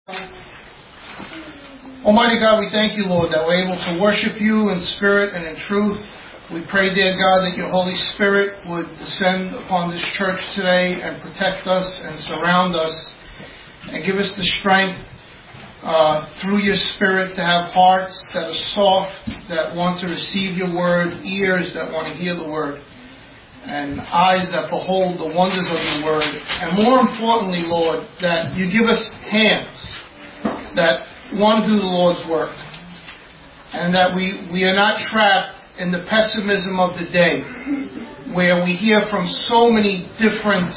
Almighty God, we thank you, Lord, that we're able to worship you in spirit and in truth. We pray, dear God, that your Holy Spirit would descend upon this church today and protect us and surround us and give us the strength through your Spirit to have hearts that are soft, that want to receive your word, ears that want to hear the word, and eyes that behold the wonders of your word. And more importantly, Lord, that you give us hands that want to do the Lord's work, and that we are not trapped in the pessimism of the day, where we hear from so many different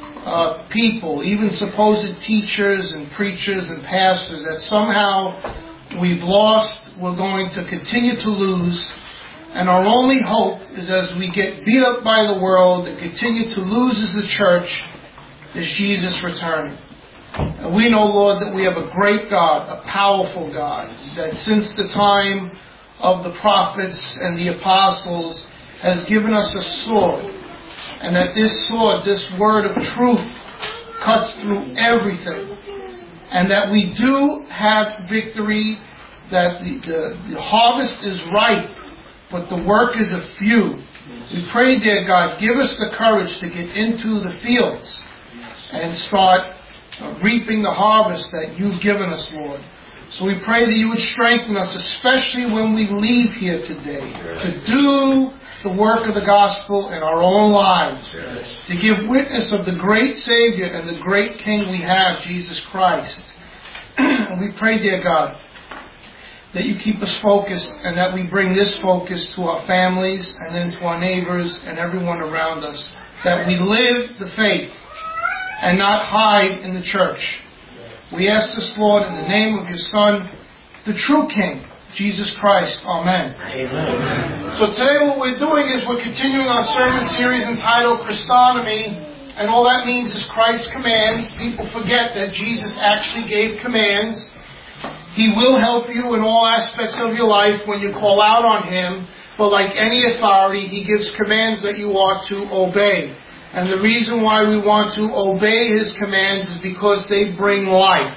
people, even supposed teachers and preachers and pastors, that somehow we've lost, we're going to continue to lose, and our only hope is, as we get beat up by the world and continue to lose as the church, is Jesus returning. And we know, Lord, that we have a great God, a powerful God, that since the time of the prophets and the apostles has given us a sword, and that this sword, this word of truth, cuts through everything, and that we do have victory, that the harvest is ripe, but the workers are few. We pray, dear God, give us the courage to get into the fields and start reaping the harvest that you've given us, Lord. So we pray that you would strengthen us, especially when we leave here today, to do the work of the gospel in our own lives, to give witness of the great Savior and the great King we have, Jesus Christ. And we pray, dear God, that you keep us focused, and that we bring this focus to our families and then to our neighbors and everyone around us, that we live the faith and not hide in the church. We ask this, Lord, in the name of your Son, the true King, Jesus Christ. Amen. Amen. So today what we're doing is we're continuing our sermon series entitled Christonomy, and all that means is Christ's commands. People forget that Jesus actually gave commands. He will help you in all aspects of your life when you call out on Him, but like any authority, He gives commands that you ought to obey. And the reason why we want to obey His commands is because they bring life.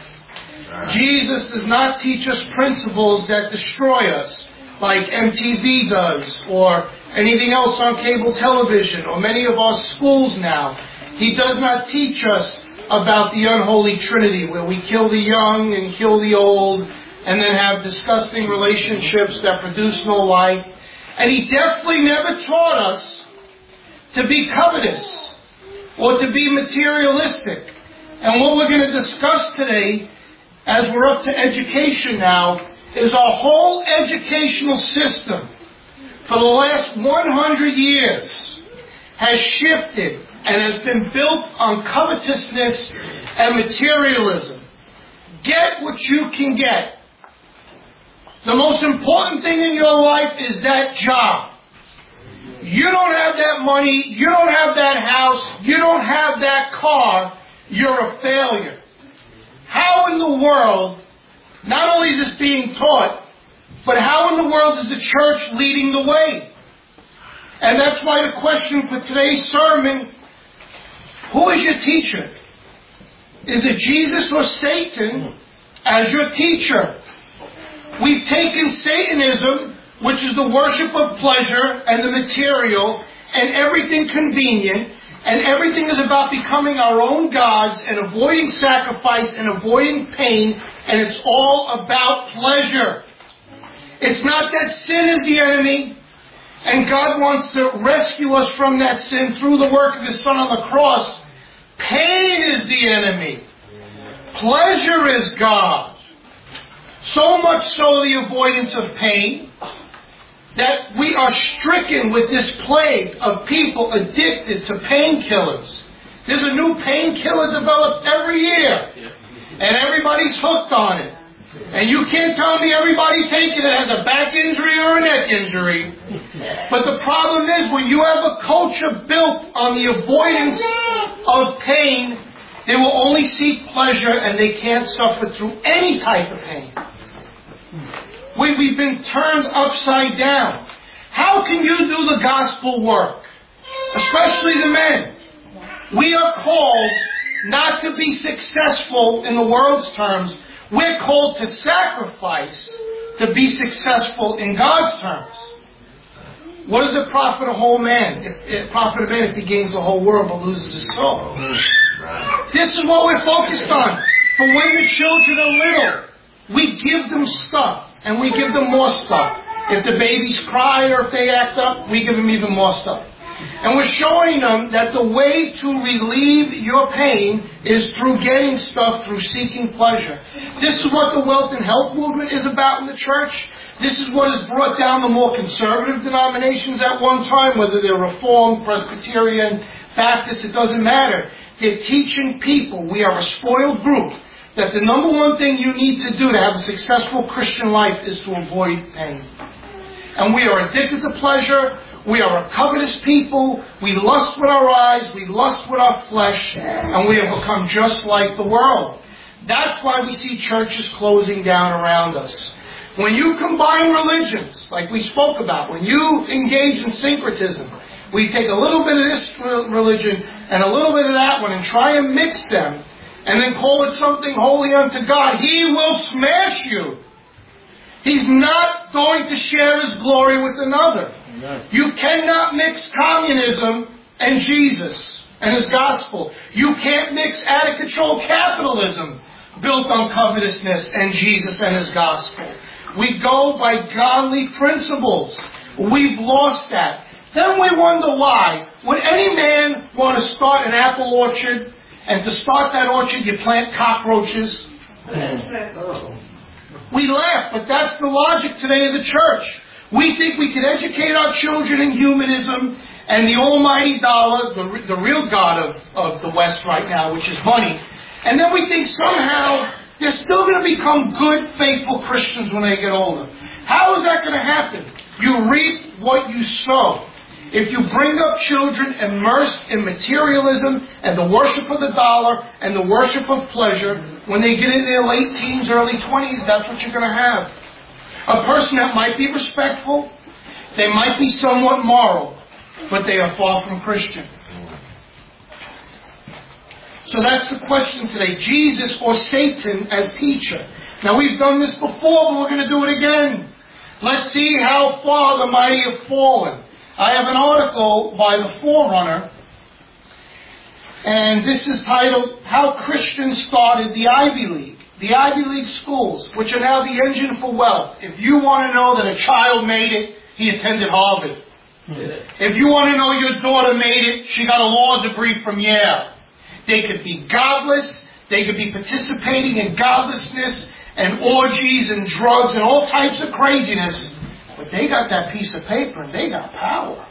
Jesus does not teach us principles that destroy us, like MTV does, or anything else on cable television, or many of our schools now. He does not teach us about the unholy trinity, where we kill the young and kill the old, and then have disgusting relationships that produce no life. And He definitely never taught us to be covetous or to be materialistic. And what we're going to discuss today, as we're up to education now, is our whole educational system for the last 100 years has shifted and has been built on covetousness and materialism. Get what you can get. The most important thing in your life is that job. You don't have that money, you don't have that house, you don't have that car, you're a failure. How in the world, not only is this being taught, but how in the world is the church leading the way? And that's why the question for today's sermon, who is your teacher? Is it Jesus or Satan as your teacher? We've taken Satanism, which is the worship of pleasure and the material and everything convenient, and everything is about becoming our own gods and avoiding sacrifice and avoiding pain, and it's all about pleasure. It's not that sin is the enemy, and God wants to rescue us from that sin through the work of His Son on the cross. Pain is the enemy. Pleasure is God. So much so the avoidance of pain, that we are stricken with this plague of people addicted to painkillers. There's a new painkiller developed every year, and everybody's hooked on it. And you can't tell me everybody taking it has a back injury or a neck injury. But the problem is, when you have a culture built on the avoidance of pain, they will only seek pleasure, and they can't suffer through any type of pain. We've been turned upside down. How can you do the gospel work? Especially the men. We are called not to be successful in the world's terms, We're called to sacrifice to be successful in God's terms. What does it profit a whole man? Profit a man if he gains the whole world but loses his soul? This is what we're focused on. For when the children are little, we give them stuff, and we give them more stuff. If the babies cry or if they act up, we give them even more stuff. And we're showing them that the way to relieve your pain is through getting stuff, through seeking pleasure. This is what the wealth and health movement is about in the church. This is what has brought down the more conservative denominations at one time, whether they're Reformed, Presbyterian, Baptist, it doesn't matter. They're teaching people, we are a spoiled group, that the number one thing you need to do to have a successful Christian life is to avoid pain. And we are addicted to pleasure. We are a covetous people. We lust with our eyes. We lust with our flesh. And we have become just like the world. That's why we see churches closing down around us. When you combine religions, like we spoke about, when you engage in syncretism, we take a little bit of this religion and a little bit of that one and try and mix them and then call it something holy unto God, He will smash you. He's not going to share His glory with another. Amen. You cannot mix communism and Jesus and His gospel. You can't mix out-of-control capitalism built on covetousness and Jesus and His gospel. We go by godly principles. We've lost that. Then we wonder why. Would any man want to start an apple orchard, and to start that orchard you plant cockroaches? We laugh, but that's the logic today of the church. We think we can educate our children in humanism and the almighty dollar, the real god of the West right now, which is money. And then we think somehow they're still going to become good, faithful Christians when they get older. How is that going to happen? You reap what you sow. If you bring up children immersed in materialism and the worship of the dollar and the worship of pleasure, when they get in their late teens, early 20s, that's what you're going to have. A person that might be respectful, they might be somewhat moral, but they are far from Christian. So that's the question today. Jesus or Satan as teacher. Now we've done this before, but we're going to do it again. Let's see how far the mighty have fallen. I have an article by the Forerunner, and this is titled, How Christians Started the Ivy League. The Ivy League schools, which are now the engine for wealth. If you want to know that a child made it, he attended Harvard. If you want to know your daughter made it, she got a law degree from Yale. They could be godless, they could be participating in godlessness and orgies and drugs and all types of craziness. But they got that piece of paper and they got power.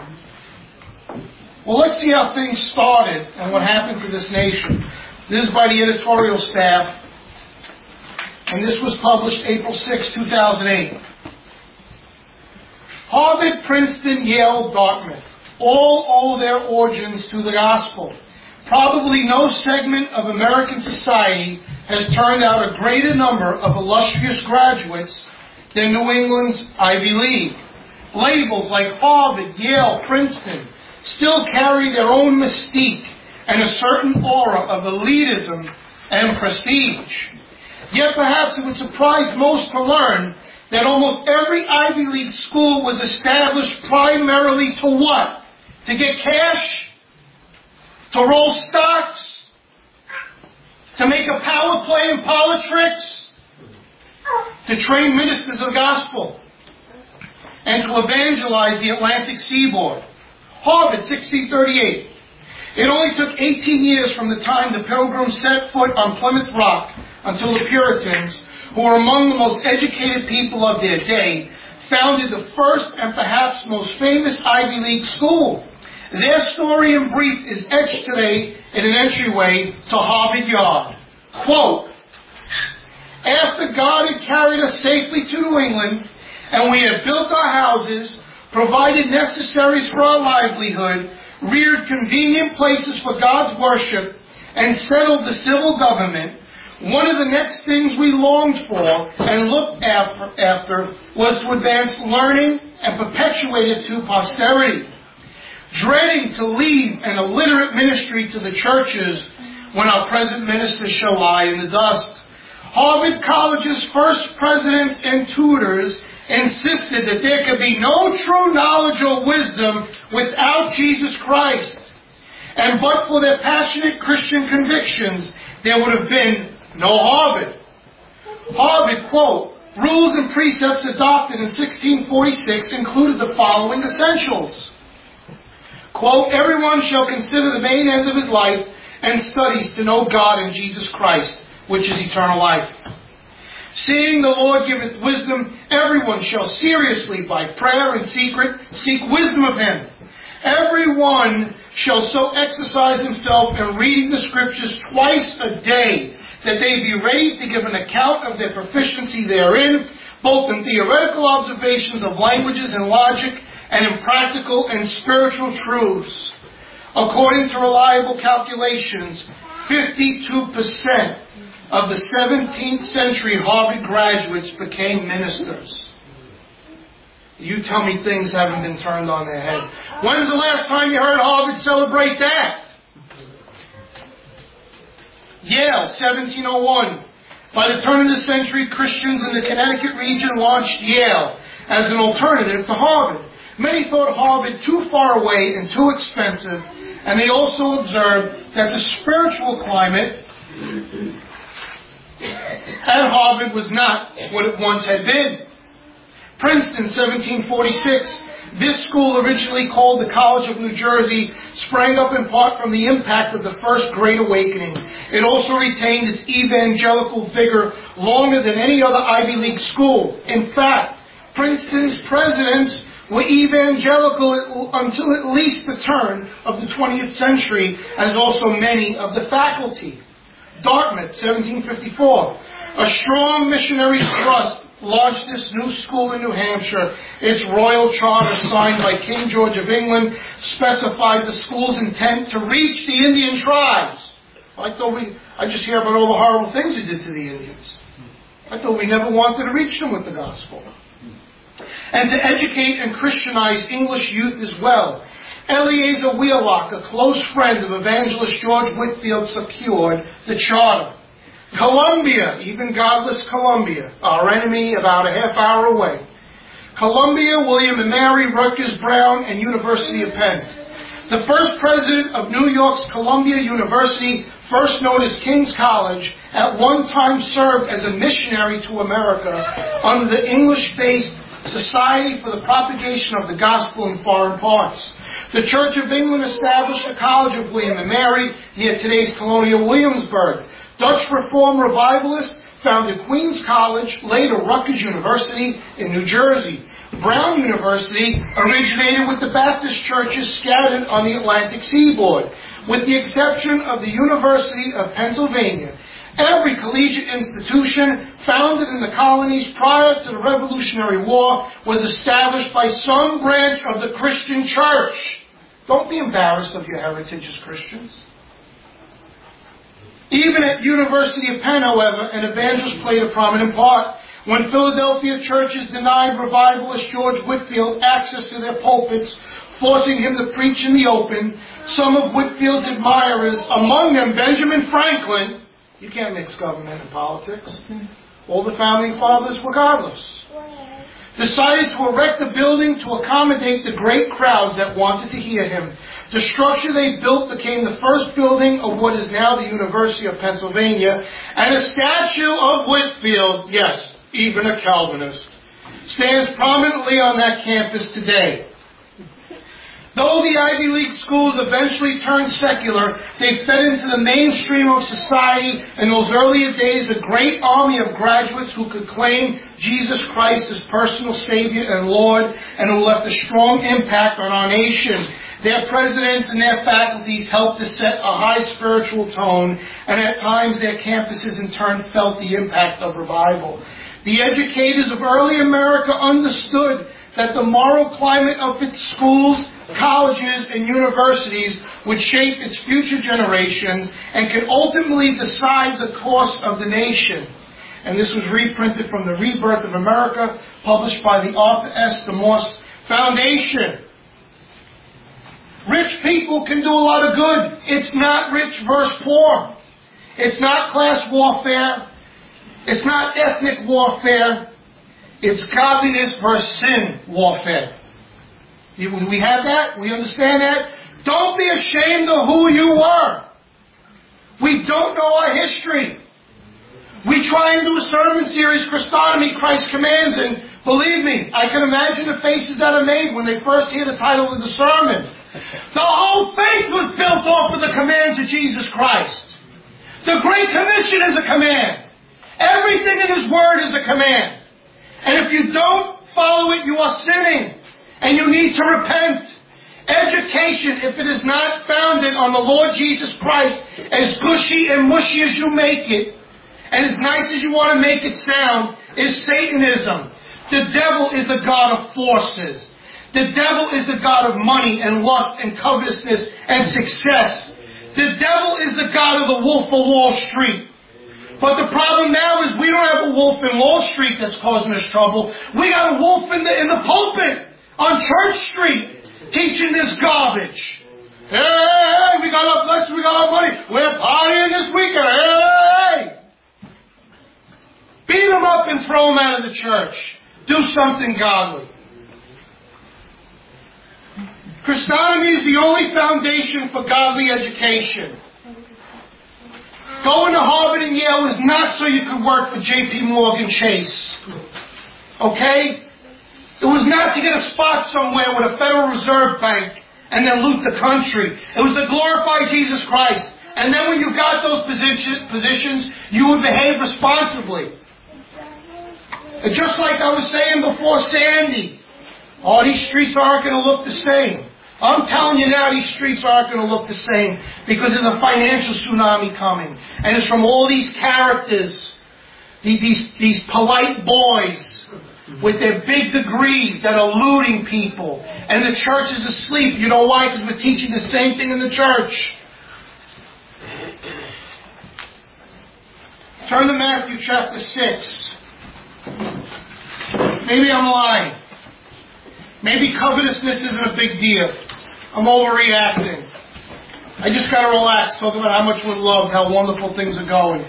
Well, let's see how things started and what happened to this nation. This is by the editorial staff, and this was published April 6, 2008. Harvard, Princeton, Yale, Dartmouth all owe their origins to the gospel. Probably no segment of American society has turned out a greater number of illustrious graduates than New England's Ivy League. Labels like Harvard, Yale, Princeton still carry their own mystique and a certain aura of elitism and prestige. Yet perhaps it would surprise most to learn that almost every Ivy League school was established primarily to what? To get cash? To roll stocks? To make a power play in politics? To train ministers of the gospel? And to evangelize the Atlantic seaboard? Harvard, 1638. It only took 18 years from the time the Pilgrims set foot on Plymouth Rock until the Puritans, who were among the most educated people of their day, founded the first and perhaps most famous Ivy League school. Their story in brief is etched today in an entryway to Harvard Yard. Quote, after God had carried us safely to New England, and we had built our houses, provided necessaries for our livelihood, reared convenient places for God's worship, and settled the civil government, one of the next things we longed for and looked after was to advance learning and perpetuate it to posterity. Dreading to leave an illiterate ministry to the churches when our present ministers shall lie in the dust, Harvard College's first presidents and tutors insisted that there could be no true knowledge or wisdom without Jesus Christ. And but for their passionate Christian convictions, there would have been no Harvard. Harvard, quote, rules and precepts adopted in 1646 included the following essentials. Quote, everyone shall consider the main end of his life and studies to know God and Jesus Christ, which is eternal life. Seeing the Lord giveth wisdom, everyone shall seriously, by prayer and secret, seek wisdom of him. Everyone shall so exercise himself in reading the Scriptures twice a day, that they be ready to give an account of their proficiency therein, both in theoretical observations of languages and logic, and in practical and spiritual truths. According to reliable calculations, 52% of the 17th century Harvard graduates became ministers. You tell me things haven't been turned on their head. When's the last time you heard Harvard celebrate that? Yale, 1701. By the turn of the century, Christians in the Connecticut region launched Yale as an alternative to Harvard. Many thought Harvard too far away and too expensive, and they also observed that the spiritual climate at Harvard was not what it once had been. Princeton, 1746. This school, originally called the College of New Jersey, sprang up in part from the impact of the First Great Awakening. It also retained its evangelical vigor longer than any other Ivy League school. In fact, Princeton's presidents were evangelical until at least the turn of the 20th century, as also many of the faculty. Dartmouth, 1754. A strong missionary thrust launched this new school in New Hampshire. Its royal charter, signed by King George of England, specified the school's intent to reach the Indian tribes. I just hear about all the horrible things he did to the Indians. I thought we never wanted to reach them with the gospel. And to educate and Christianize English youth as well. Eleazar Wheelock, a close friend of evangelist George Whitefield, secured the charter. Columbia, even godless Columbia, our enemy about a half hour away. Columbia, William and Mary, Rutgers, Brown, and University of Penn. The first president of New York's Columbia University, first known as King's College, at one time served as a missionary to America under the English-based Society for the Propagation of the Gospel in Foreign Parts. The Church of England established the College of William and Mary near today's Colonial Williamsburg. Dutch Reform revivalists founded Queens College, later Rutgers University in New Jersey. Brown University originated with the Baptist churches scattered on the Atlantic seaboard. With the exception of the University of Pennsylvania, every collegiate institution founded in the colonies prior to the Revolutionary War was established by some branch of the Christian church. Don't be embarrassed of your heritage as Christians. Even at University of Penn, however, an evangelist played a prominent part. When Philadelphia churches denied revivalist George Whitefield access to their pulpits, forcing him to preach in the open, some of Whitefield's admirers, among them Benjamin Franklin, you can't mix government and politics, all the founding fathers were godless, decided to erect a building to accommodate the great crowds that wanted to hear him. The structure they built became the first building of what is now the University of Pennsylvania, and a statue of Whitefield, yes, even a Calvinist, stands prominently on that campus today. Though the Ivy League schools eventually turned secular, they fed into the mainstream of society. In those earlier days, a great army of graduates who could claim Jesus Christ as personal Savior and Lord, and who left a strong impact on our nation. Their presidents and their faculties helped to set a high spiritual tone, and at times their campuses in turn felt the impact of revival. The educators of early America understood that the moral climate of its schools, colleges, and universities would shape its future generations and could ultimately decide the course of the nation. And this was reprinted from The Rebirth of America, published by the Arthur S. DeMoss Foundation. Rich people can do a lot of good. It's not rich versus poor. It's not class warfare. It's not ethnic warfare. It's godliness versus sin warfare. We have that? We understand that? Don't be ashamed of who you were. We don't know our history. We try and do a sermon series, Christonomy, Christ Commands, and believe me, I can imagine the faces that are made when they first hear the title of the sermon. The whole faith was built off of the commands of Jesus Christ. The Great Commission is a command. Everything in His Word is a command. And if you don't follow it, you are sinning. And you need to repent. Education, if it is not founded on the Lord Jesus Christ, as gushy and mushy as you make it, and as nice as you want to make it sound, is Satanism. The devil is a god of forces. The devil is a god of money and lust and covetousness and success. The devil is the god of the wolf of Wall Street. But the problem now is we don't have a wolf in Wall Street that's causing us trouble. We got a wolf in the pulpit on Church Street teaching this garbage. Hey, we got our blessings, we got our money. We're partying this weekend. Hey! Beat them up and throw them out of the church. Do something godly. Christonomy is the only foundation for godly education. Going to Harvard and Yale is not so you could work for J.P. Morgan Chase. Okay? It was not to get a spot somewhere with a Federal Reserve Bank and then loot the country. It was to glorify Jesus Christ. And then when you got those positions, you would behave responsibly. And just like I was saying before Sandy, oh, these streets aren't going to look the same. I'm telling you now, these streets aren't going to look the same because there's a financial tsunami coming. And it's from all these characters, these polite boys with their big degrees that are looting people. And the church is asleep. You know why? Because we're teaching the same thing in the church. Turn to Matthew chapter 6. Maybe I'm lying. Maybe covetousness isn't a big deal. I'm overreacting. I just got to relax, talk about how much we're loved, how wonderful things are going.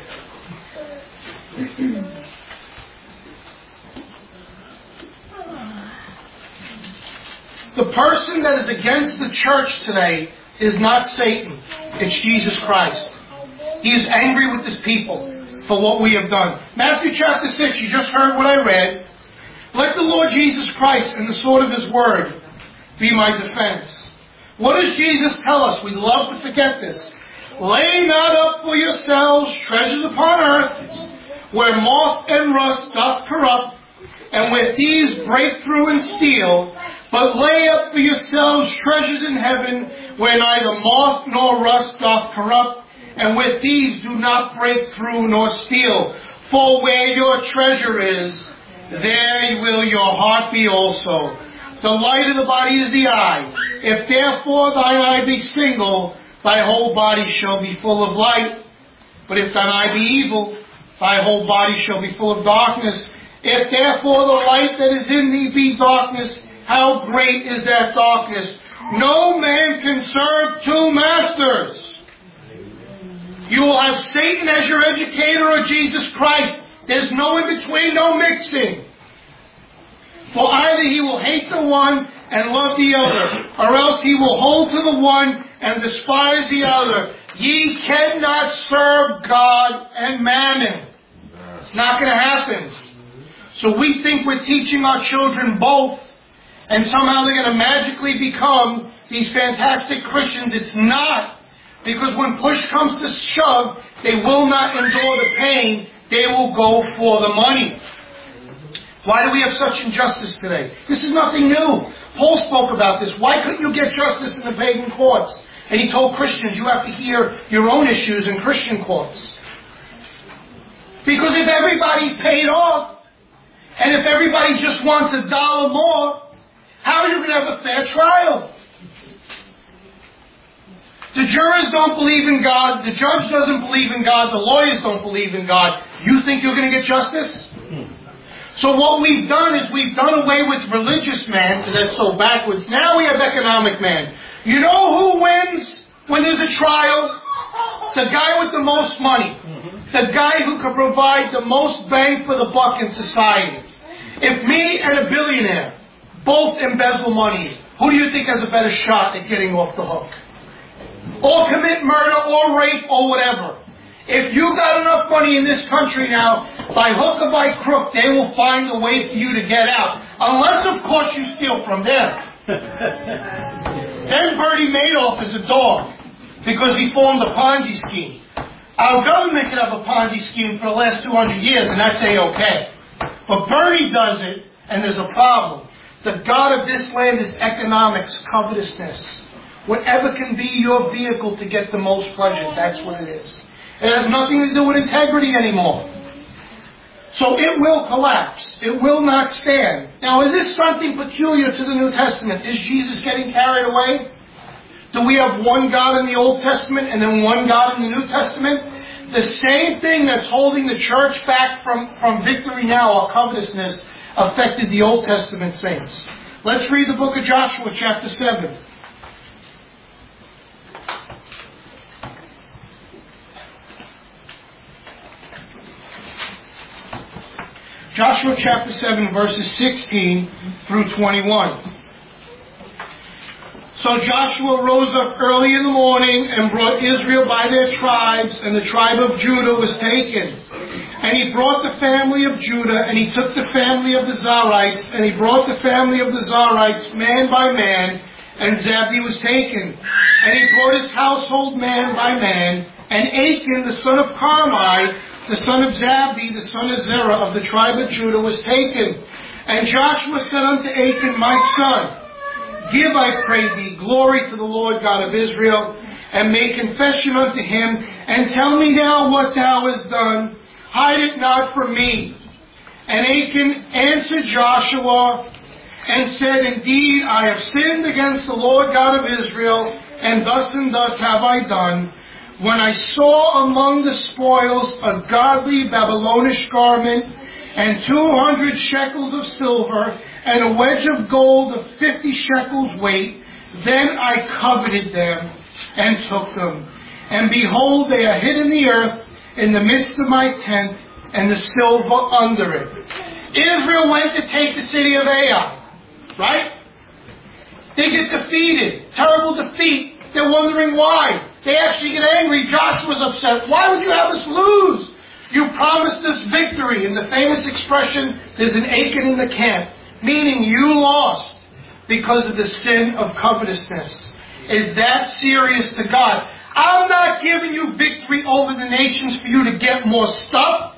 The person that is against the church today is not Satan. It's Jesus Christ. He is angry with His people for what we have done. Matthew chapter 6, you just heard what I read. Let the Lord Jesus Christ and the sword of His word be my defense. What does Jesus tell us? We love to forget this. Lay not up for yourselves treasures upon earth, where moth and rust doth corrupt, and where thieves break through and steal, but lay up for yourselves treasures in heaven, where neither moth nor rust doth corrupt, and where thieves do not break through nor steal. For where your treasure is, there will your heart be also. The light of the body is the eye. If therefore thine eye be single, thy whole body shall be full of light. But if thine eye be evil, thy whole body shall be full of darkness. If therefore the light that is in thee be darkness, how great is that darkness? No man can serve two masters. You will have Satan as your educator or Jesus Christ. There's no in between, no mixing. For either he will hate the one and love the other, or else he will hold to the one and despise the other. Ye cannot serve God and mammon. It's not going to happen. So we think we're teaching our children both, and somehow they're going to magically become these fantastic Christians. It's not. Because when push comes to shove, they will not endure the pain. They will go for the money. Why do we have such injustice today? This is nothing new. Paul spoke about this. Why couldn't you get justice in the pagan courts? And he told Christians, you have to hear your own issues in Christian courts. Because if everybody's paid off, and if everybody just wants $1 more, how are you going to have a fair trial? The jurors don't believe in God. The judge doesn't believe in God. The lawyers don't believe in God. You think you're going to get justice? So what we've done is we've done away with religious man, because that's so backwards. Now we have economic man. You know who wins when there's a trial? The guy with the most money. The guy who could provide the most bang for the buck in society. If me and a billionaire both embezzle money, who do you think has a better shot at getting off the hook? Or commit murder or rape or whatever. If you got enough money in this country now, by hook or by crook, they will find a way for you to get out. Unless, of course, you steal from them. Then Bernie Madoff is a dog because he formed a Ponzi scheme. Our government could have a Ponzi scheme for the last 200 years and that's A-okay. But Bernie does it and there's a problem. The God of this land is economics, covetousness. Whatever can be your vehicle to get the most pleasure, that's what it is. It has nothing to do with integrity anymore. So it will collapse. It will not stand. Now, is this something peculiar to the New Testament? Is Jesus getting carried away? Do we have one God in the Old Testament and then one God in the New Testament? The same thing that's holding the church back from victory now, or covetousness, affected the Old Testament saints. Let's read the book of Joshua, chapter 7. Joshua chapter 7, verses 16 through 21. So Joshua rose up early in the morning and brought Israel by their tribes, and the tribe of Judah was taken. And he brought the family of Judah, and he took the family of the Zarites, and he brought the family of the Zarites man by man, and Zabdi was taken. And he brought his household man by man, and Achan the son of Carmi, the son of Zabdi, the son of Zerah of the tribe of Judah, was taken. And Joshua said unto Achan, my son, give, I pray thee, glory to the Lord God of Israel, and make confession unto him, and tell me now what thou hast done. Hide it not from me. And Achan answered Joshua and said, indeed, I have sinned against the Lord God of Israel, and thus have I done. When I saw among the spoils a godly Babylonish garment, and 200 shekels of silver, and a wedge of gold of 50 shekels weight, then I coveted them, and took them. And behold, they are hid in the earth, in the midst of my tent, and the silver under it. Israel went to take the city of Ai, right? They get defeated, terrible defeat. They're wondering why. They actually get angry. Joshua's upset. Why would you have us lose? You promised us victory. And the famous expression, there's an Achan in the camp, meaning you lost because of the sin of covetousness. Is that serious to God? I'm not giving you victory over the nations for you to get more stuff.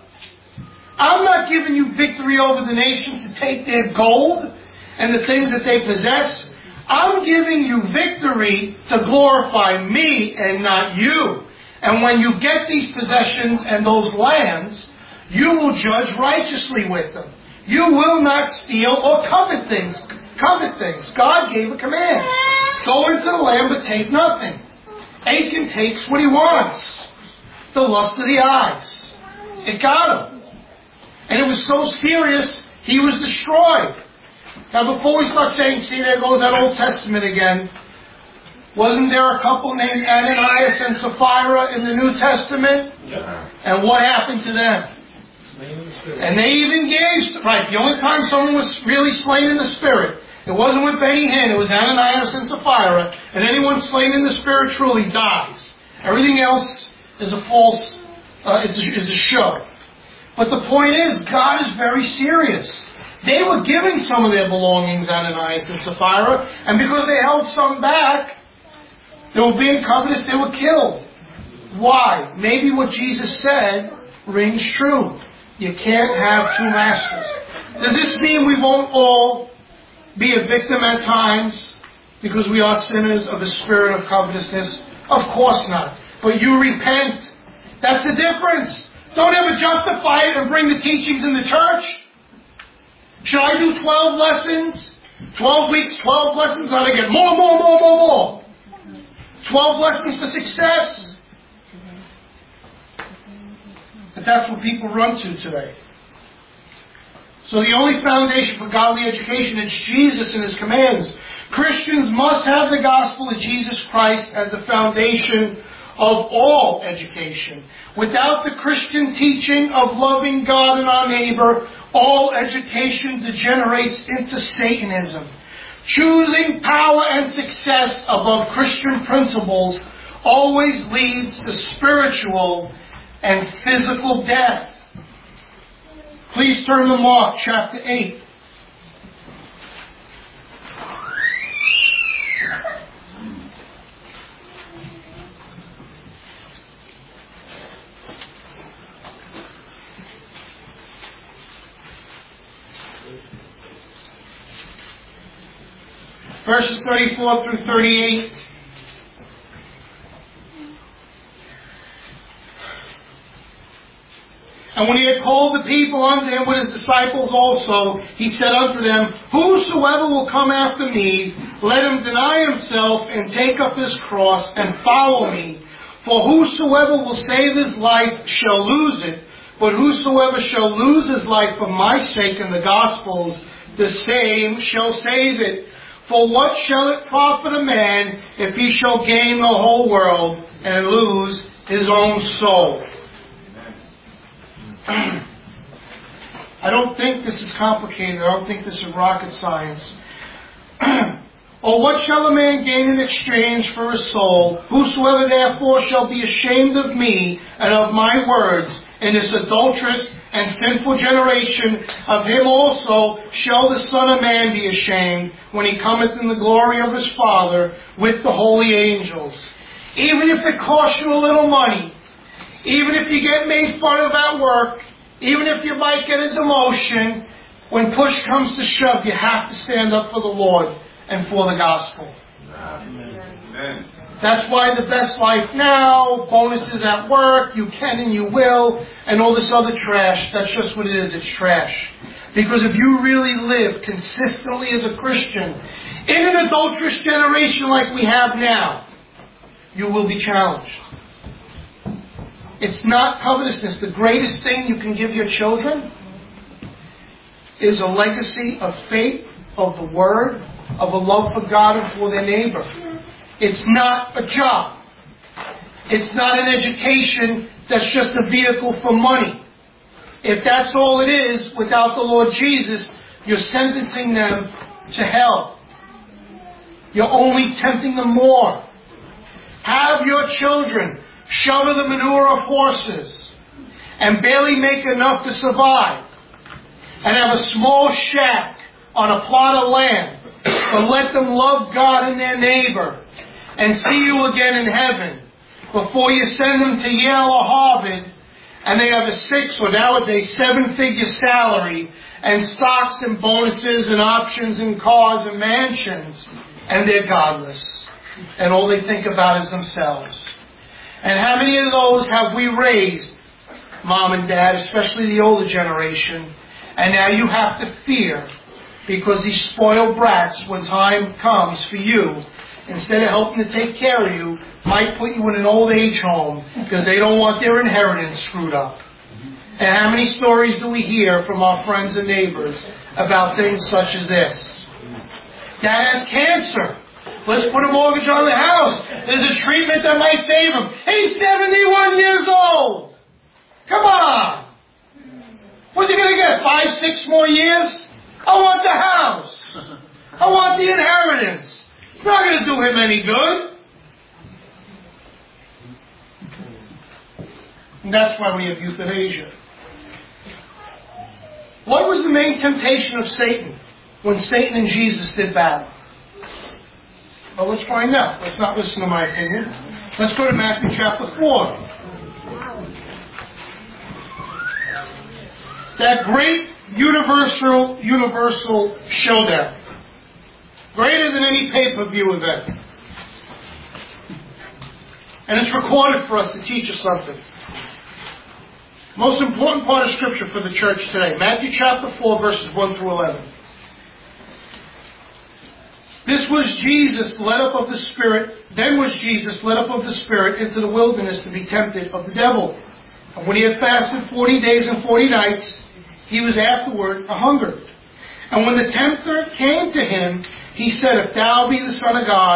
I'm not giving you victory over the nations to take their gold and the things that they possess. I'm giving you victory to glorify me and not you. And when you get these possessions and those lands, you will judge righteously with them. You will not steal or covet things. God gave a command. Go into the land but take nothing. Achan takes what he wants. The lust of the eyes. It got him. And it was so serious, he was destroyed. Now before we start saying, see, there goes that Old Testament again. Wasn't there a couple named Ananias and Sapphira in the New Testament? Yeah. And what happened to them? And they even gave, right, the only time someone was really slain in the Spirit, it wasn't with Benny Hinn, it was Ananias and Sapphira, and anyone slain in the Spirit truly dies. Everything else is a false, is a show. But the point is, God is very serious. They were giving some of their belongings, Ananias and Sapphira, and because they held some back, they were being covetous, they were killed. Why? Maybe what Jesus said rings true. You can't have two masters. Does this mean we won't all be a victim at times because we are sinners of the spirit of covetousness? Of course not. But you repent. That's the difference. Don't ever justify it and bring the teachings in the church. Should I do 12 lessons? 12 weeks, 12 lessons? I get more. 12 lessons to success. But that's what people run to today. So the only foundation for godly education is Jesus and His commands. Christians must have the gospel of Jesus Christ as the foundation of all education. Without the Christian teaching of loving God and our neighbor, all education degenerates into Satanism. Choosing power and success above Christian principles always leads to spiritual and physical death. Please turn to Mark chapter 8. Verses 34 through 38. And when he had called the people unto him with his disciples also, he said unto them, Whosoever will come after me, let him deny himself and take up his cross and follow me. For whosoever will save his life shall lose it, but whosoever shall lose his life for my sake and the gospel's, the same shall save it. For what shall it profit a man if he shall gain the whole world and lose his own soul? I don't think this is complicated. I don't think this is rocket science. Or what shall a man gain in exchange for his soul? Whosoever therefore shall be ashamed of me and of my words in this adulterous and sinful generation, of him also shall the Son of Man be ashamed when he cometh in the glory of his Father with the holy angels. Even if it costs you a little money, even if you get made fun of at work, even if you might get a demotion, when push comes to shove, you have to stand up for the Lord and for the gospel. Amen. That's why the best life now, bonuses at work, you can and you will, and all this other trash, that's just what it is, it's trash. Because if you really live consistently as a Christian in an adulterous generation like we have now, you will be challenged. It's not covetousness. The greatest thing you can give your children is a legacy of faith, of the Word, of a love for God and for their neighbor. It's not a job. It's not an education that's just a vehicle for money. If that's all it is, without the Lord Jesus, you're sentencing them to hell. You're only tempting them more. Have your children shovel the manure of horses and barely make enough to survive, and have a small shack on a plot of land, but let them love God and their neighbor and see you again in heaven before you send them to Yale or Harvard and they have a 6 or nowadays 7-figure salary and stocks and bonuses and options and cars and mansions, and they're godless and all they think about is themselves. And how many of those have we raised, mom and dad, especially the older generation, and now you have to fear because these spoiled brats, when time comes for you, instead of helping to take care of you, might put you in an old age home because they don't want their inheritance screwed up. And how many stories do we hear from our friends and neighbors about things such as this? Dad has cancer. Let's put a mortgage on the house. There's a treatment that might save him. He's 71 years old. Come on. What's he going to get? 5, 6 more years? I want the house. I want the inheritance. It's not going to do him any good. And that's why we have euthanasia. What was the main temptation of Satan when Satan and Jesus did battle? Well, let's find out. Let's not listen to my opinion. Let's go to Matthew chapter 4. That great universal showdown. Greater than any pay-per-view event. And it's recorded for us to teach us something. Most important part of Scripture for the church today. Matthew chapter 4, verses 1 through 11. This was Jesus led up of the Spirit. Then was Jesus led up of the Spirit into the wilderness to be tempted of the devil. And when he had fasted 40 days and 40 nights, he was afterward a-hungered. And when the tempter came to him, he said, If thou be the Son of God,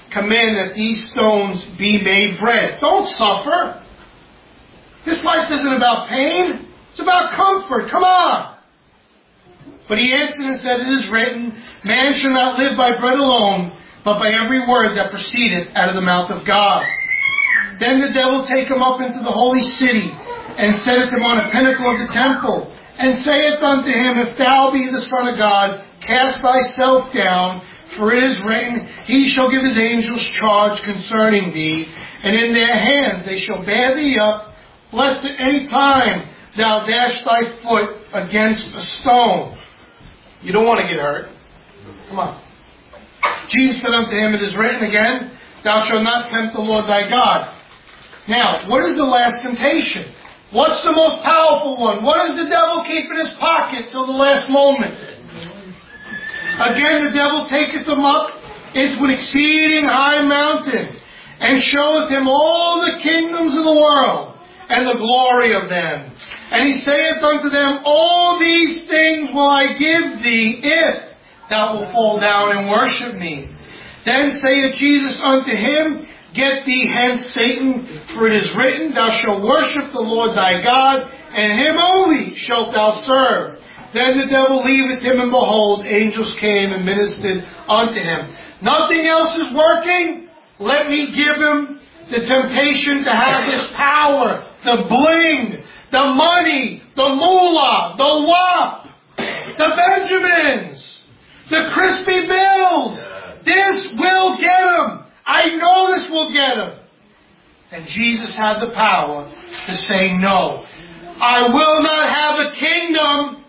command that these stones be made bread. Don't suffer. This life isn't about pain. It's about comfort. Come on. But he answered and said, it is written, man shall not live by bread alone, but by every word that proceedeth out of the mouth of God. Then the devil take him up into the holy city, and setteth him on a pinnacle of the temple, and saith unto him, if thou be the Son of God, cast thyself down, for it is written, he shall give his angels charge concerning thee, and in their hands they shall bear thee up, lest at any time thou dash thy foot against a stone. You don't want to get hurt. Come on. Jesus said unto him, it is written again, thou shalt not tempt the Lord thy God. Now, what is the last temptation? What's the most powerful one? What does the devil keep in his pocket till the last moment? Again, the devil taketh him up into an exceeding high mountain, and showeth him all the kingdoms of the world, and the glory of them. And he saith unto them, all these things will I give thee, if thou wilt fall down and worship me. Then saith Jesus unto him, get thee hence, Satan, for it is written, thou shalt worship the Lord thy God, and him only shalt thou serve. Then the devil leaveth him, and behold, angels came and ministered unto him. Nothing else is working? Let me give him the temptation to have this power, the bling, the money, the moolah, the wop, the Benjamins, the crispy bills. This will get him. I know this will get him. And Jesus had the power to say no. I will not have a kingdom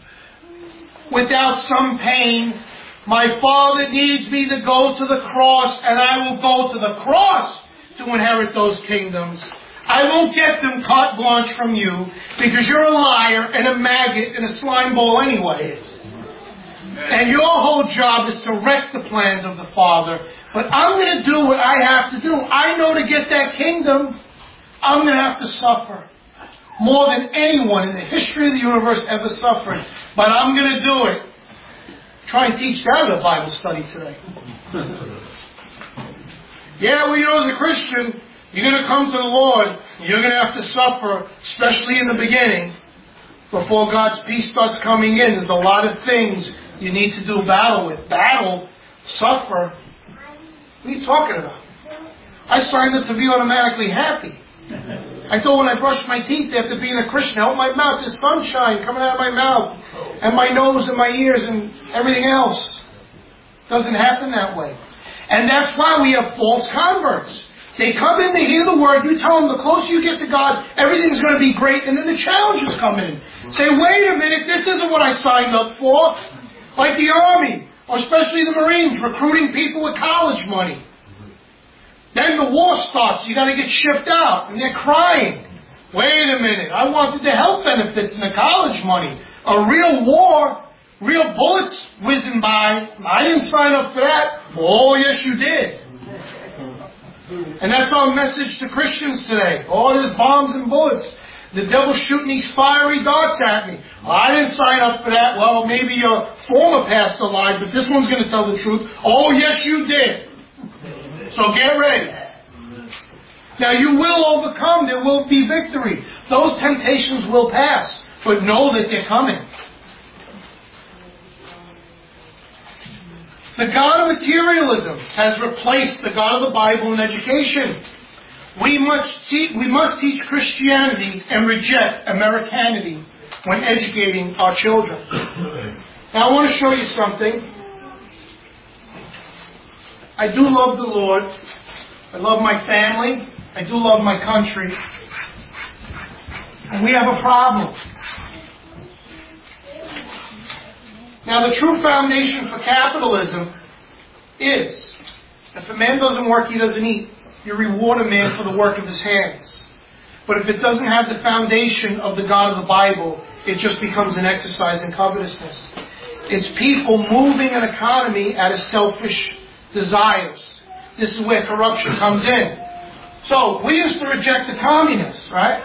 without some pain. My Father needs me to go to the cross, and I will go to the cross to inherit those kingdoms. I won't get them carte blanche from you, because you're a liar and a maggot and a slime ball anyway. And your whole job is to wreck the plans of the Father. But I'm going to do what I have to do. I know to get that kingdom, I'm going to have to suffer. More than anyone in the history of the universe ever suffered. But I'm going to do it. Try and teach that at a Bible study today. Yeah, well, you know, as a Christian, you're going to come to the Lord. You're going to have to suffer, especially in the beginning. Before God's peace starts coming in, there's a lot of things you need to do battle with. Battle, suffer. What are you talking about? I signed up to be automatically happy. I thought when I brushed my teeth after being a Christian, I opened my mouth, there's sunshine coming out of my mouth, and my nose and my ears and everything else. Doesn't happen that way. And that's why we have false converts. They come in, they hear the word, you tell them the closer you get to God, everything's going to be great, and then the challenges come in. Say, wait a minute, this isn't what I signed up for. Like the Army, or especially the Marines, recruiting people with college money. Then the war starts, you got to get shipped out, and they're crying. Wait a minute, I wanted the health benefits and the college money. A real war, real bullets whizzing by, I didn't sign up for that. Oh, yes you did. And that's our message to Christians today. Oh, there's bombs and bullets. The devil's shooting these fiery darts at me. I didn't sign up for that. Well, maybe your former pastor lied, but this one's going to tell the truth. Oh, yes, you did. So get ready. Now, you will overcome. There will be victory. Those temptations will pass, but know that they're coming. The God of materialism has replaced the God of the Bible in education. We must teach Christianity and reject Americanity when educating our children. Now I want to show you something. I do love the Lord. I love my family. I do love my country. And we have a problem. Now the true foundation for capitalism is, if a man doesn't work, he doesn't eat. You reward a man for the work of his hands. But if it doesn't have the foundation of the God of the Bible, it just becomes an exercise in covetousness. It's people moving an economy out of selfish desires. This is where corruption comes in. So, we used to reject the communists, right?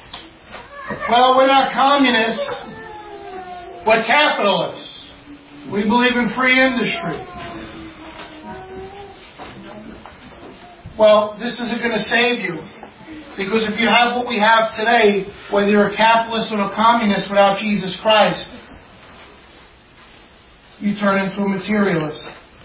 Well, we're not communists. We're capitalists. We believe in free industry. Well, this isn't going to save you. Because if you have what we have today, whether you're a capitalist or a communist without Jesus Christ, you turn into a materialist.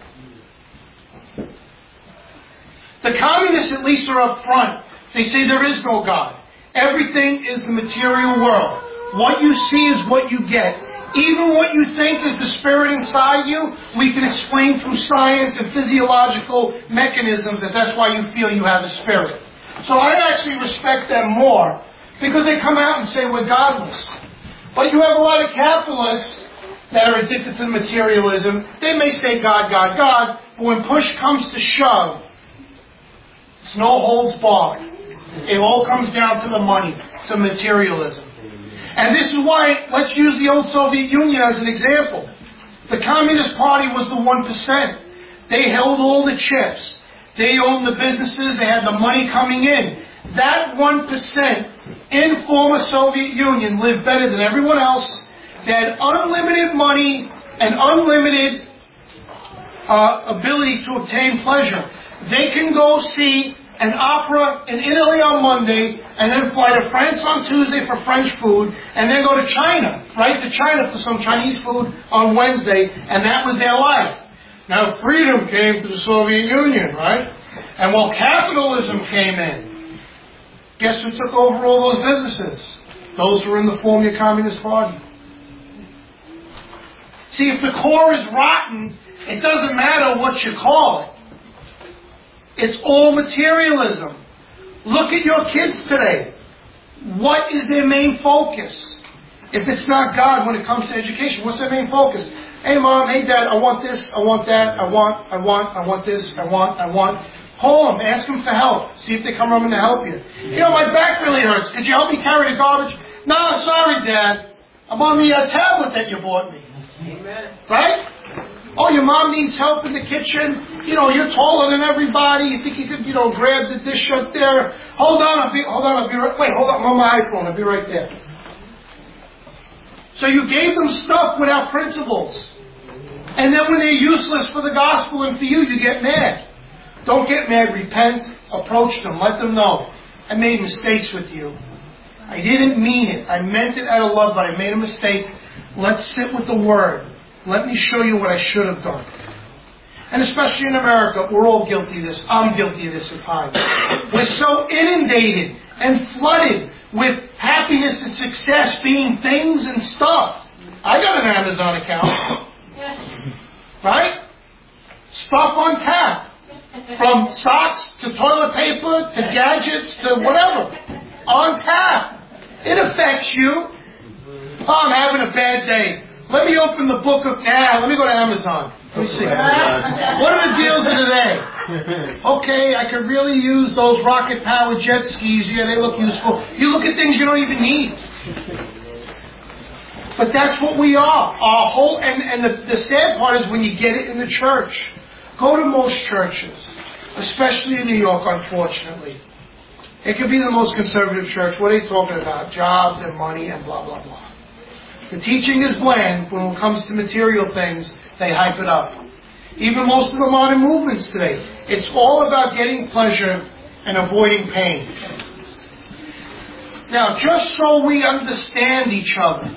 The communists at least are up front. They say there is no God. Everything is the material world. What you see is what you get. Even what you think is the spirit inside you, we can explain through science and physiological mechanisms that's why you feel you have a spirit. So I actually respect them more because they come out and say we're godless. But you have a lot of capitalists that are addicted to materialism. They may say God, God, God, but when push comes to shove, it's no holds barred. It all comes down to the money, to materialism. And this is why, let's use the old Soviet Union as an example. The Communist Party was the 1%. They held all the chips. They owned the businesses. They had the money coming in. That 1% in former Soviet Union lived better than everyone else. They had unlimited money and unlimited ability to obtain pleasure. They can go see an opera in Italy on Monday, and then fly to France on Tuesday for French food, and then go to China, right to China for some Chinese food on Wednesday, and that was their life. Now freedom came to the Soviet Union, right? And while capitalism came in, guess who took over all those businesses? Those who were in the former Communist Party. See, if the core is rotten, it doesn't matter what you call it. It's all materialism. Look at your kids today. What is their main focus? If it's not God when it comes to education, what's their main focus? Hey mom, hey dad, I want this, I want that, I want this, I want. Call them, ask them for help. See if they come running to help you. You know, my back really hurts. Could you help me carry the garbage? No, sorry dad. I'm on the tablet that you bought me. Amen. Right? Oh, your mom needs help in the kitchen. You know, you're taller than everybody. You think you could, grab the dish up there. Hold on, I'll be right. Wait, hold on, I'm on my iPhone. I'll be right there. So you gave them stuff without principles. And then when they're useless for the gospel and for you, you get mad. Don't get mad. Repent. Approach them. Let them know. I made mistakes with you. I didn't mean it. I meant it out of love, but I made a mistake. Let's sit with the Word. Let me show you what I should have done. And especially in America, we're all guilty of this. I'm guilty of this at times. We're so inundated and flooded with happiness and success being things and stuff. I got an Amazon account. Right? Stuff on tap. From socks to toilet paper to gadgets to whatever. On tap. It affects you. Oh, I'm having a bad day. Let me open the book of... let me go to Amazon. Let me see. What are the deals of today? Okay, I could really use those rocket-powered jet skis. Yeah, they look useful. You look at things you don't even need. But that's what we are. Our whole... And the sad part is when you get it in the church. Go to most churches, especially in New York, unfortunately. It could be the most conservative church. What are they talking about? Jobs and money and blah, blah, blah. The teaching is bland. When it comes to material things, they hype it up. Even most of the modern movements today. It's all about getting pleasure and avoiding pain. Now, just so we understand each other,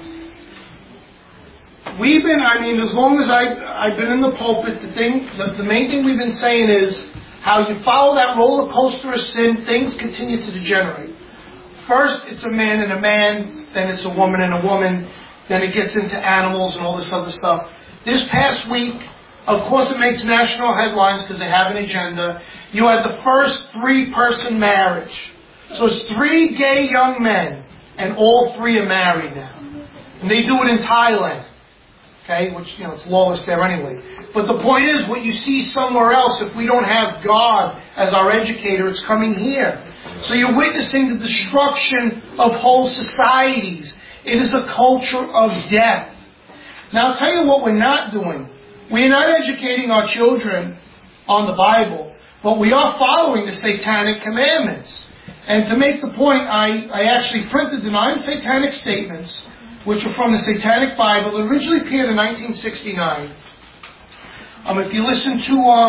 as long as I've been in the pulpit, the main thing we've been saying is how you follow that roller coaster of sin, things continue to degenerate. First, it's a man and a man, then it's a woman and a woman, then it gets into animals and all this other stuff. This past week, of course it makes national headlines because they have an agenda. You had the first 3-person marriage. So it's 3 gay young men, and all 3 are married now. And they do it in Thailand. Okay, which, it's lawless there anyway. But the point is, what you see somewhere else, if we don't have God as our educator, it's coming here. So you're witnessing the destruction of whole societies. It is a culture of death. Now I'll tell you what we're not doing. We're not educating our children on the Bible, but we are following the Satanic commandments. And to make the point, I actually printed the 9 satanic statements which are from the Satanic Bible. It originally appeared in 1969. If you listen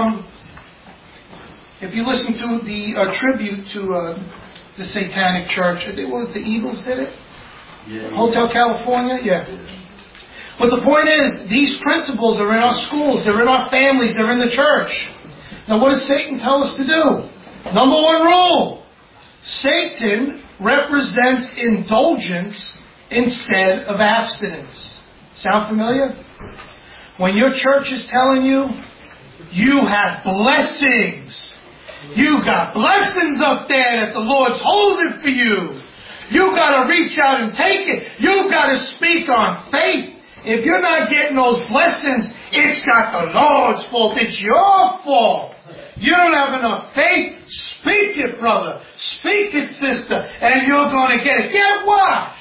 to the tribute to the Satanic Church, I think the Eagles did it. Yeah. Hotel California, yeah. But the point is, these principles are in our schools, they're in our families, they're in the church. Now, what does Satan tell us to do? Number one rule: Satan represents indulgence instead of abstinence. Sound familiar? When your church is telling you, you have blessings. You got blessings up there that the Lord's holding for you. You got to reach out and take it. You got to speak on faith. If you're not getting those blessings, it's not the Lord's fault. It's your fault. You don't have enough faith. Speak it, brother. Speak it, sister. And you're going to get it. Get what?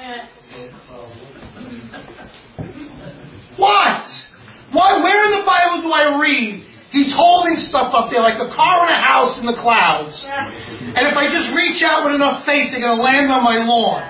What? Why? Where in the Bible do I read he's holding stuff up there like a car in a house in the clouds? And if I just reach out with enough faith, they're going to land on my lawn.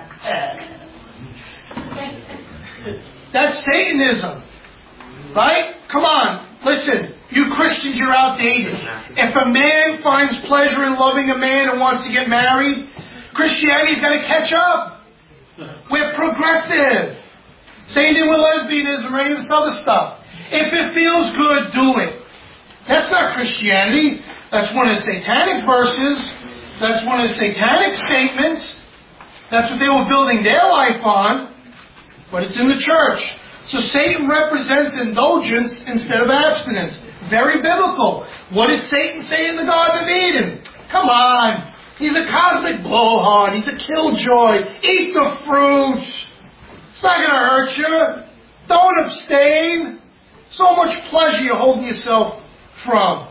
That's Satanism. Right? Come on. Listen, you Christians, you're outdated. If a man finds pleasure in loving a man and wants to get married, Christianity's got to catch up. We're progressive. Same thing with lesbianism or any of this other stuff. If it feels good, do it. That's not Christianity. That's one of the satanic verses. That's one of the satanic statements. That's what they were building their life on. But it's in the church. So Satan represents indulgence instead of abstinence. Very biblical. What did Satan say in the Garden of Eden? Come on. He's a cosmic blowhard. He's a killjoy. Eat the fruit. It's not going to hurt you. Don't abstain. So much pleasure you're holding yourself from.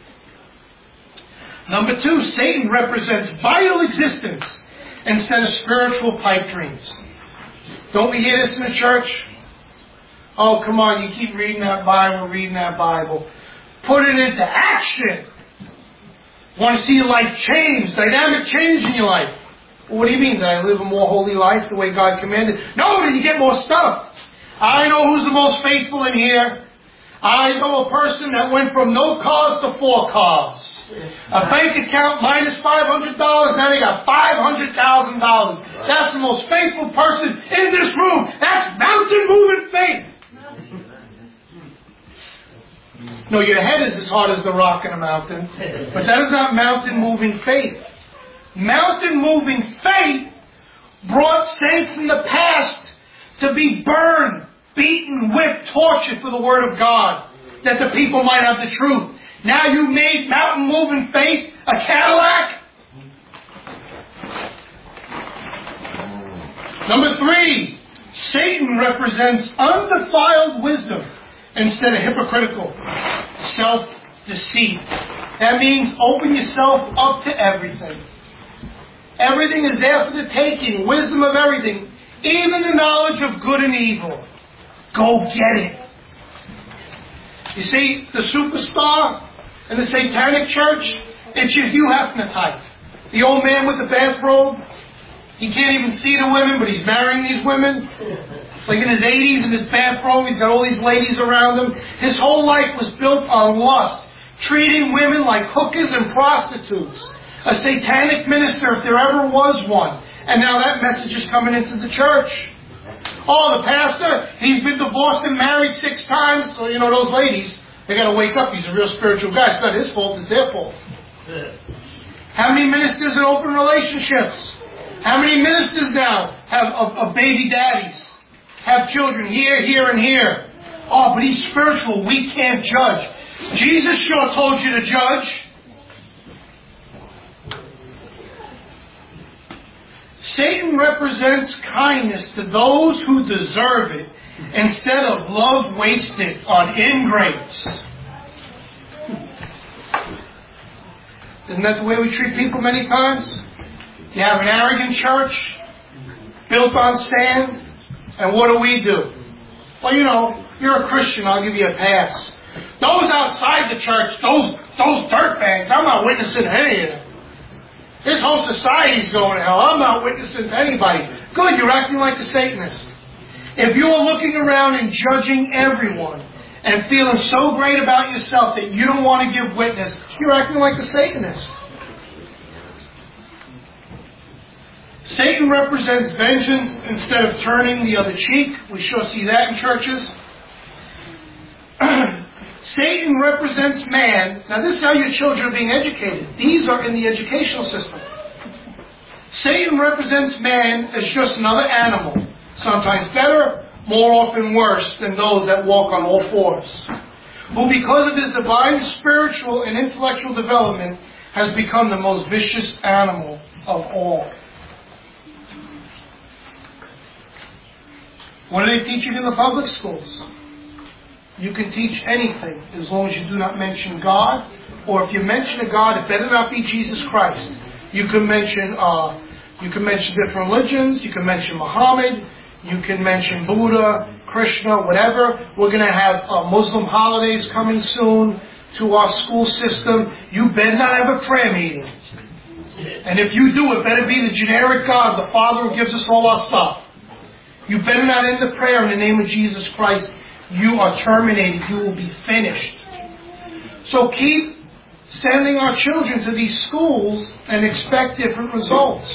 Number two, Satan represents vital existence instead of spiritual pipe dreams. Don't we hear this in the church? Oh, come on, you keep reading that Bible. Put it into action. Want to see your life change, dynamic change in your life. Well, what do you mean? Did I live a more holy life the way God commanded? No, did you get more stuff? I know who's the most faithful in here. I know a person that went from no cars to 4 cars. A bank account minus $500, now they got $500,000. That's the most faithful person in this room. That's mountain moving faith. No, your head is as hard as the rock in a mountain. But that is not mountain moving faith. Mountain moving faith brought saints in the past to be burned, beaten, whipped, tortured for the Word of God, that the people might have the truth. Now you made mountain moving faith a Cadillac? Number 3, Satan represents undefiled wisdom instead of hypocritical self-deceit. That means open yourself up to everything. Everything is there for the taking. Wisdom of everything. Even the knowledge of good and evil. Go get it. You see, the superstar in the Satanic Church, it's your Hugh Hefner type. The old man with the bathrobe. He can't even see the women, but he's marrying these women. It's like in his 80s in his bathrobe. He's got all these ladies around him. His whole life was built on lust. Treating women like hookers and prostitutes. A satanic minister, if there ever was one. And now that message is coming into the church. Oh, the pastor, he's been divorced and married 6 times. So, you know, those ladies, they got to wake up. He's a real spiritual guy. It's not his fault, it's their fault. How many ministers in open relationships? How many ministers now have baby daddies? Have children here, here, and here? Oh, but he's spiritual. We can't judge. Jesus sure told you to judge. Satan represents kindness to those who deserve it instead of love wasted on ingrates. Isn't that the way we treat people many times? You have an arrogant church built on sand, and what do? Well, you know, you're a Christian, I'll give you a pass. Those outside the church, those dirtbags, I'm not witnessing any of them. This whole society's going to hell. I'm not witnessing to anybody. Good, you're acting like a Satanist. If you are looking around and judging everyone and feeling so great about yourself that you don't want to give witness, you're acting like a Satanist. Satan represents vengeance instead of turning the other cheek. We sure see that in churches. Satan represents man. Now this is how your children are being educated. These are in the educational system. Satan represents man as just another animal. Sometimes better, more often worse than those that walk on all fours. Who because of his divine spiritual and intellectual development has become the most vicious animal of all. What are they teaching in the public schools? You can teach anything as long as you do not mention God, or if you mention a God, it better not be Jesus Christ. You can mention different religions. You can mention Muhammad. You can mention Buddha, Krishna, whatever. We're going to have Muslim holidays coming soon to our school system. You better not have a prayer meeting. And if you do, it better be the generic God, the Father who gives us all our stuff. You better not end the prayer in the name of Jesus Christ. You are terminated. You will be finished. So keep sending our children to these schools and expect different results.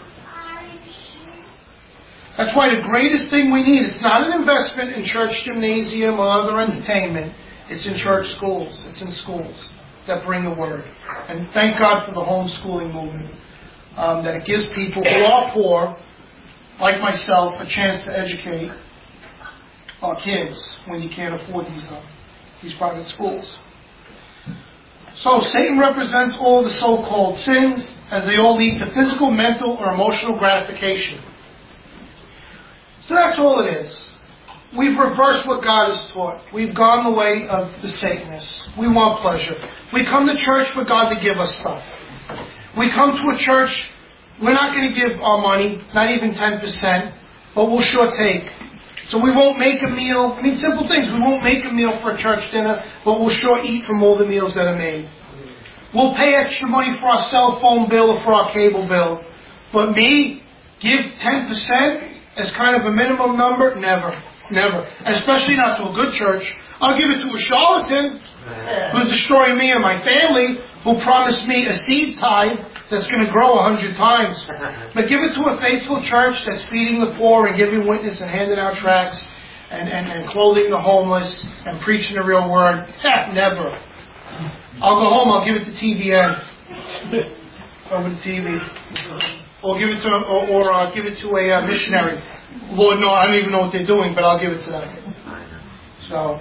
That's why the greatest thing we need, it's not an investment in church gymnasium or other entertainment. It's in church schools. It's in schools that bring the Word. And thank God for the homeschooling movement. That it gives people who are poor, like myself, a chance to educate our kids when you can't afford these private schools. So Satan represents all the so-called sins as they all lead to physical, mental, or emotional gratification. So that's all it is. We've reversed what God has taught. We've gone the way of the Satanists. We want pleasure. We come to church for God to give us stuff. We come to a church, we're not going to give our money, not even 10%, but we'll sure take. So we won't make a meal. I mean, simple things. We won't make a meal for a church dinner, but we'll sure eat from all the meals that are made. We'll pay extra money for our cell phone bill or for our cable bill. But me, give 10% as kind of a minimum number? Never. Never. Especially not to a good church. I'll give it to a charlatan who's destroying me and my family, who promised me a seed tithe that's going to grow 100 times. But give it to a faithful church that's feeding the poor and giving witness and handing out tracts and clothing the homeless and preaching the real word. Never. I'll go home, I'll give it to TBN over the TV. Or give it to give it to a missionary. Lord, no, I don't even know what they're doing, but I'll give it to them. So,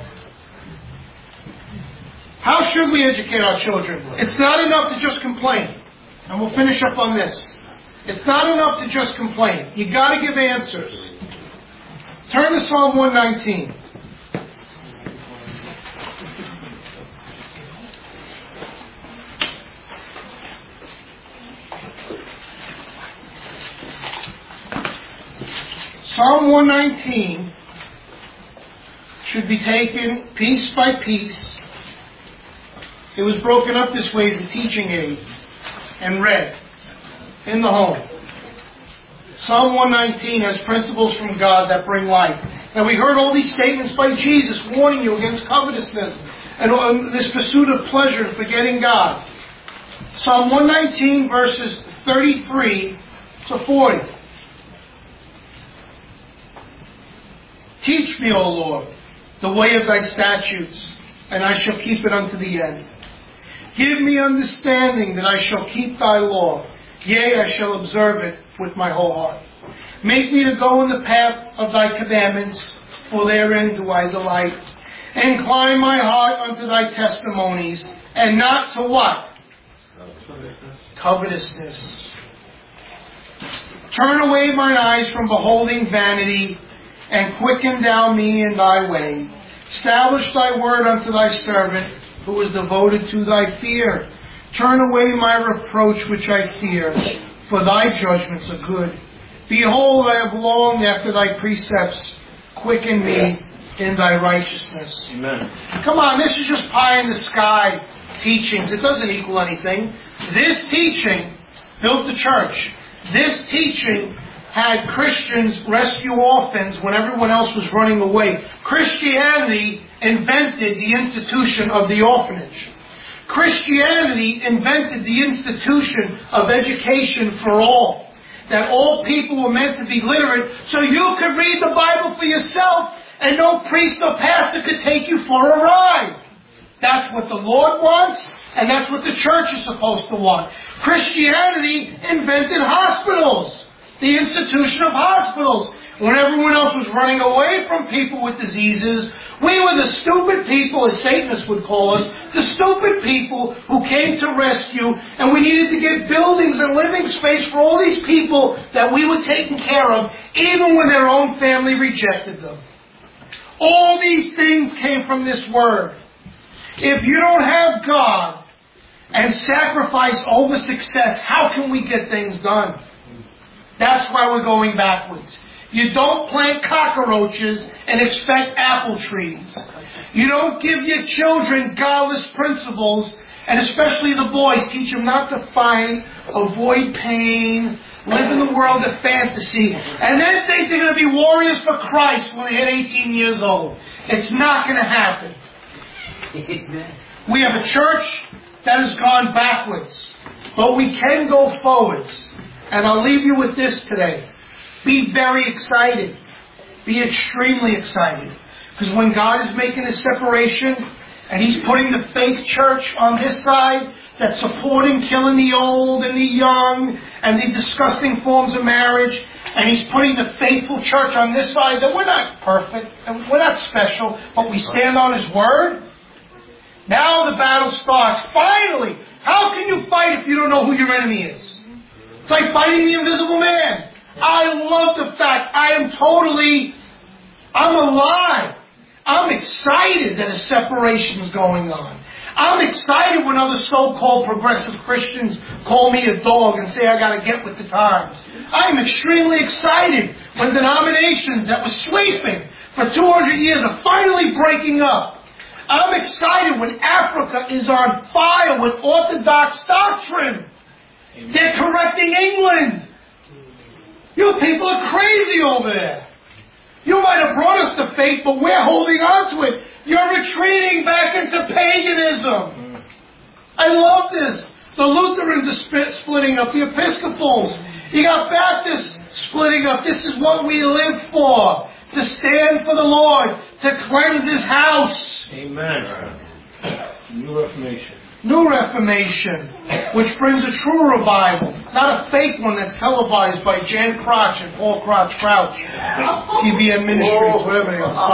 how should we educate our children? It's not enough to just complain. And we'll finish up on this. It's not enough to just complain. You got to give answers. Turn to Psalm 119. Psalm 119 should be taken piece by piece. It was broken up this way as a teaching aid and read in the home. Psalm 119 has principles from God that bring life. And we heard all these statements by Jesus warning you against covetousness and this pursuit of pleasure and forgetting God. Psalm 119 verses 33 to 40. Teach me, O Lord, the way of thy statutes, and I shall keep it unto the end. Give me understanding that I shall keep thy law. Yea, I shall observe it with my whole heart. Make me to go in the path of thy commandments, for therein do I delight. Incline my heart unto thy testimonies, and not to what? Covetousness. Turn away mine eyes from beholding vanity, and quicken thou me in thy way. Establish thy word unto thy servant, who is devoted to thy fear. Turn away my reproach which I fear, for thy judgments are good. Behold, I have longed after thy precepts. Quicken me in thy righteousness. Amen. Come on, this is just pie in the sky teachings. It doesn't equal anything. This teaching built the church. This teaching had Christians rescue orphans when everyone else was running away. Christianity invented the institution of the orphanage. Christianity invented the institution of education for all. That all people were meant to be literate so you could read the Bible for yourself and no priest or pastor could take you for a ride. That's what the Lord wants, and that's what the church is supposed to want. Christianity invented hospitals, the institution of hospitals. When everyone else was running away from people with diseases, we were the stupid people, as Satanists would call us, the stupid people who came to rescue, and we needed to get buildings and living space for all these people that we were taking care of, even when their own family rejected them. All these things came from this word. If you don't have God and sacrifice over success, how can we get things done? That's why we're going backwards. You don't plant cockroaches and expect apple trees. You don't give your children godless principles, and especially the boys, teach them not to fight, avoid pain, live in the world of fantasy, and then think they're going to be warriors for Christ when they hit 18 years old. It's not going to happen. We have a church that has gone backwards, but we can go forwards. And I'll leave you with this today. Be very excited. Be extremely excited. Because when God is making a separation, and He's putting the fake church on this side that's supporting killing the old and the young and the disgusting forms of marriage, and He's putting the faithful church on this side that we're not perfect and we're not special, but we stand on His Word. Now the battle starts. Finally! How can you fight if you don't know who your enemy is? It's like fighting the invisible man. I love the fact I'm alive. I'm excited that a separation is going on. I'm excited when other so-called progressive Christians call me a dog and say I got to get with the times. I'm extremely excited when denominations that were sleeping for 200 years are finally breaking up. I'm excited when Africa is on fire with orthodox doctrine. Amen. They're correcting England. You people are crazy over there. You might have brought us to faith, but we're holding on to it. You're retreating back into paganism. I love this. The Lutherans are splitting up. The Episcopals. You got Baptists splitting up. This is what we live for. To stand for the Lord. To cleanse His house. Amen. New Reformation. New Reformation, which brings a true revival, not a fake one that's televised by Jan Crotch and Paul Crouch, TBN Ministries, whatever they are.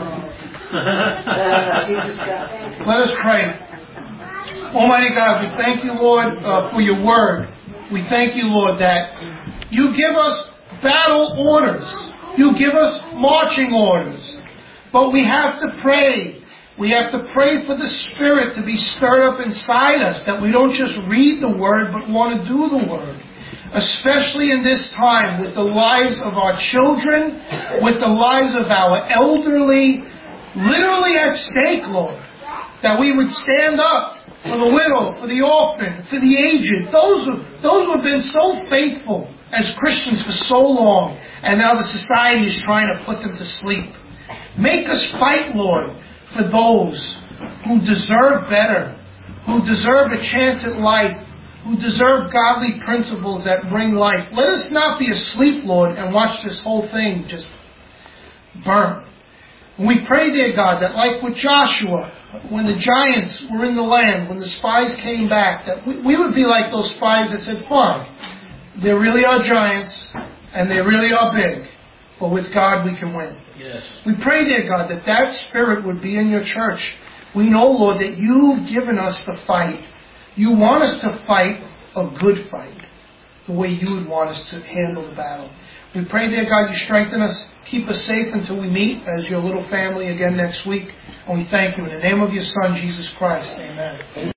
Sorry. Let us pray. Almighty God, we thank you, Lord, for your word. We thank you, Lord, that you give us battle orders. You give us marching orders. But we have to pray. We have to pray for the Spirit to be stirred up inside us, that we don't just read the Word, but want to do the Word. Especially in this time, with the lives of our children, with the lives of our elderly, literally at stake, Lord. That we would stand up for the widow, for the orphan, for the aged. Those who have been so faithful as Christians for so long, and now the society is trying to put them to sleep. Make us fight, Lord, for those who deserve better, who deserve a chance at life, who deserve godly principles that bring life. Let us not be asleep, Lord, and watch this whole thing just burn. And we pray, dear God, that like with Joshua, when the giants were in the land, when the spies came back, that we would be like those spies that said, fine, there really are giants, and they really are big, but with God we can win. Yes. We pray, dear God, that spirit would be in your church. We know, Lord, that you've given us the fight. You want us to fight a good fight, the way you would want us to handle the battle. We pray, dear God, you strengthen us, keep us safe until we meet as your little family again next week. And we thank you in the name of your Son, Jesus Christ. Amen.